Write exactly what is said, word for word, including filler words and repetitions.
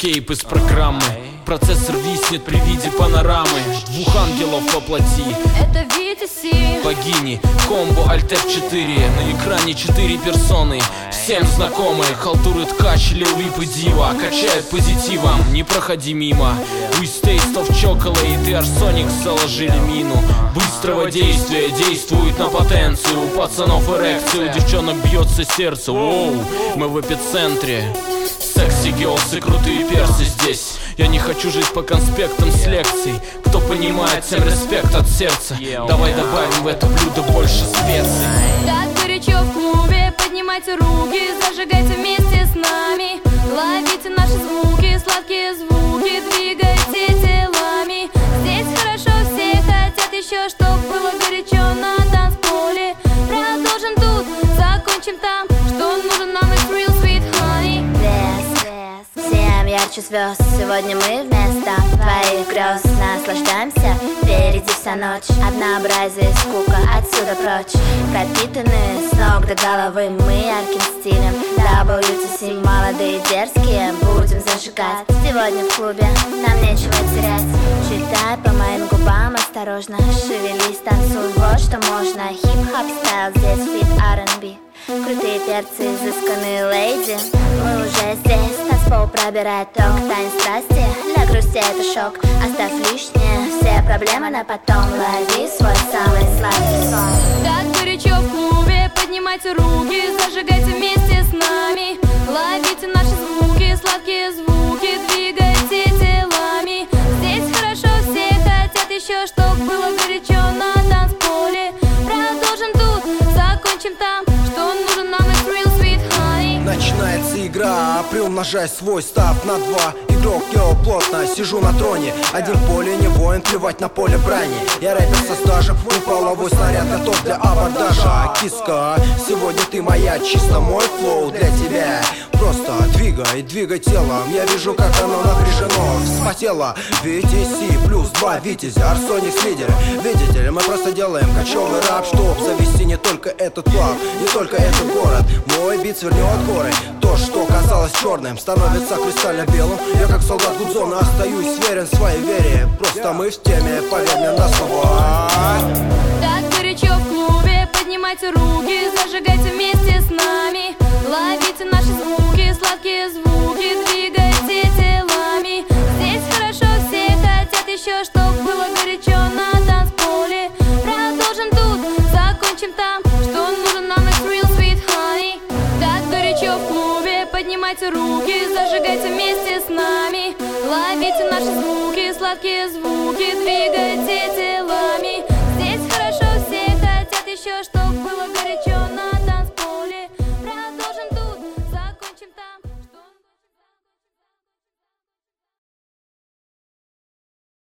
тейп из программы. Процессор виснет при виде панорамы двух ангелов воплоти. Это Витаси, богини, комбо Alt эф четыре. На экране четыре персоны, всем знакомые. Халтуры ткач, Lil Vip и Дива качают позитивом, не проходи мимо. With taste of chocolate и Arsonic заложили мину быстрого действия, действует на потенцию. У пацанов эрекцию, у девчонок бьется сердце. Воу, мы в эпицентре. Секси гелсы, крутые персы здесь. Я не хочу жить по конспектам с лекций. Кто понимает, всем респект от сердца. Давай добавим в это блюдо больше специй. Так горячо в клубе, поднимайте руки, зажигайте вместе с нами. Ловите наши звуки, сладкие звуки, двигайте телами. Здесь хорошо, все хотят еще, чтоб было горячо на танцполе. Продолжим тут, закончим там, что нужен нам из real sweet honey. Всем ярче звезд, сегодня мы вместо твоих грез наслаждаемся. Впереди вся ночь, однообразие, скука, отсюда прочь. Пропитаны с ног до головы мы ярким стилем. дабл ю ти си, молодые дерзкие, будем зажигать. Сегодня в клубе, нам нечего терять. Читай по моим губам осторожно, шевелись, танцуй, вот что можно. Хип-хоп стайл, здесь фит ар энд би. Крутые перцы, изысканные леди. Мы уже здесь, танцпол пробирает ток. Танец страсти, для грусти это шок. Оставь лишнее, все проблемы на потом. Лови свой самый сладкий сон. Так горячо в клубе, поднимайте руки, зажигайте вместе с нами. Ловите наши звуки, сладкие звуки, двигайте телами. Здесь хорошо, все хотят еще, чтоб было горячо на танцполе. Продолжим тут, закончим там, что нужен нам из real sweet honey. Начинается игра, приумножай свой, став на два. Игрок, я плотно сижу на троне. Один в поле, не воин, плевать на поле брани. Я рэпер со стажем, мой половой снаряд готов для абордажа. Киска, сегодня ты моя, чисто мой флоу для тебя. Просто двигай, двигай телом. Я вижу, как оно напряжено, вспотело. ви ти си плюс два Витязя, Арсоник с лидером. Видите ли, мы просто делаем кочевый рап, чтоб завести не только этот клуб, не только этот город. Мой бит свернет горы. То, что казалось черным, становится кристально белым. Я как солдат Гудзона остаюсь верен своей вере. Просто мы в теме, поверь мне на слова. Так горячо в клубе, поднимайте руки, зажигайте вместе с нами. Ловите наши звуки, сладкие звуки, двигайте телами. Здесь хорошо, все хотят еще, чтоб было горячо на танцполе. Продолжим тут, закончим там, что нужен нам из real sweet honey. Так горячо в клубе, поднимайте руки, зажигайте вместе с нами. Ловите наши звуки, сладкие звуки, двигайте телами. Здесь хорошо, все хотят еще, что